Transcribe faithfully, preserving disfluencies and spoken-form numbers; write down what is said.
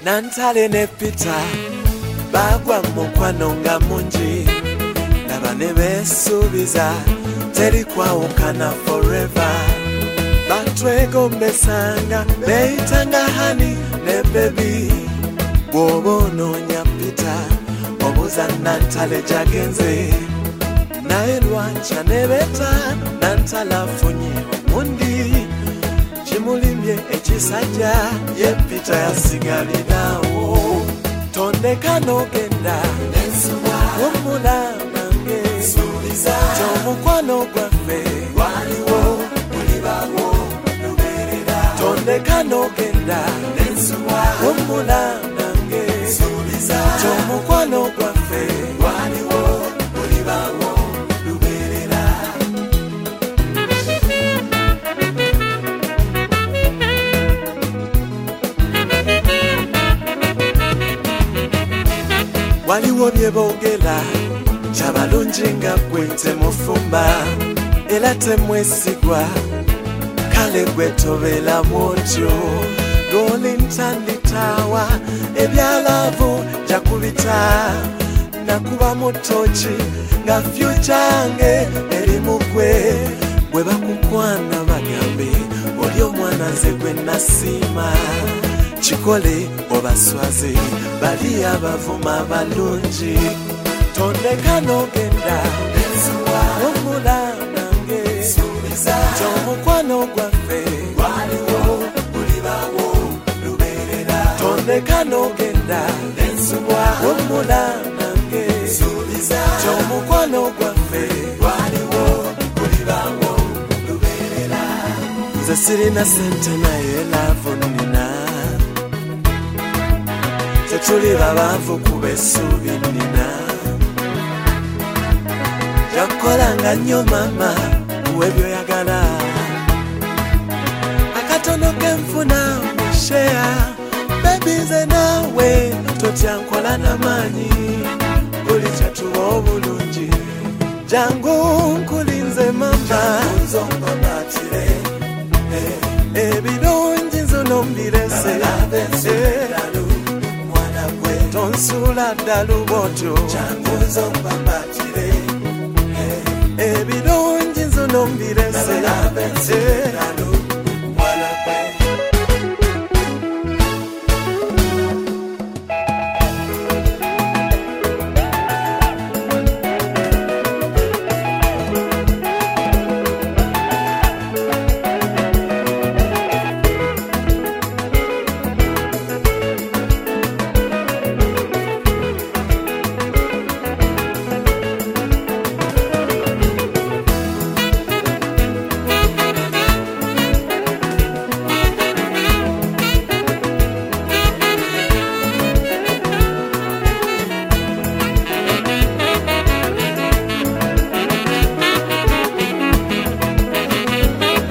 Nantale ne Peter bagwa mukwano nga mungi laba ne beesuubiza teri kwawukana forever batwegombesanga beeyitanga hani ne baby bw'oba onoonya Peter obuuza Nantale gyagenze naye lwanca ne beeta Nantale afunye omundi kimulimye ekisajja ye Peter yasigalirawo tondeka n'ogenda wumula nange ky'omukwano gwaffe waliwo mulibawo lubeerera tondeka n'ogenda wumula nange ky'omukwano gwaffe waliwo mulibawo lubeerera. Waliwo bye boogera kyabalungi nga ggwe temufumba era temwesigwa kale gwe tobeera bw'otyo lw'olintanditaawa ebyalaavu jakubita nakuba mu ttooki nga fyucyange eri mu ggwe bwe bakukwana bagambe oli omwana nze gwe nasiima kikole obaswaze bali abavuma balungi tondeka n'ogenda wumula nange ky'omukwano gwaffe waliwo mulibawo lubeerera tondeka n'ogenda wumula nange ky'omukwano gwaffe waliwo mulibawo lubeerera. Nze sirina sente naye laavu nina tetuli babanvu kuba essuubi nnina yakukolanga nnyo maama kuwa ebyoyagala akatono kenfuna musheya bebi nze naawe totyankola n'amaanyi buli kyatuwa obulungi jangu nkulinze mama ebirungi nzuno mbirese tonsula ddala bw'otyo ebirungi nzuno mbirese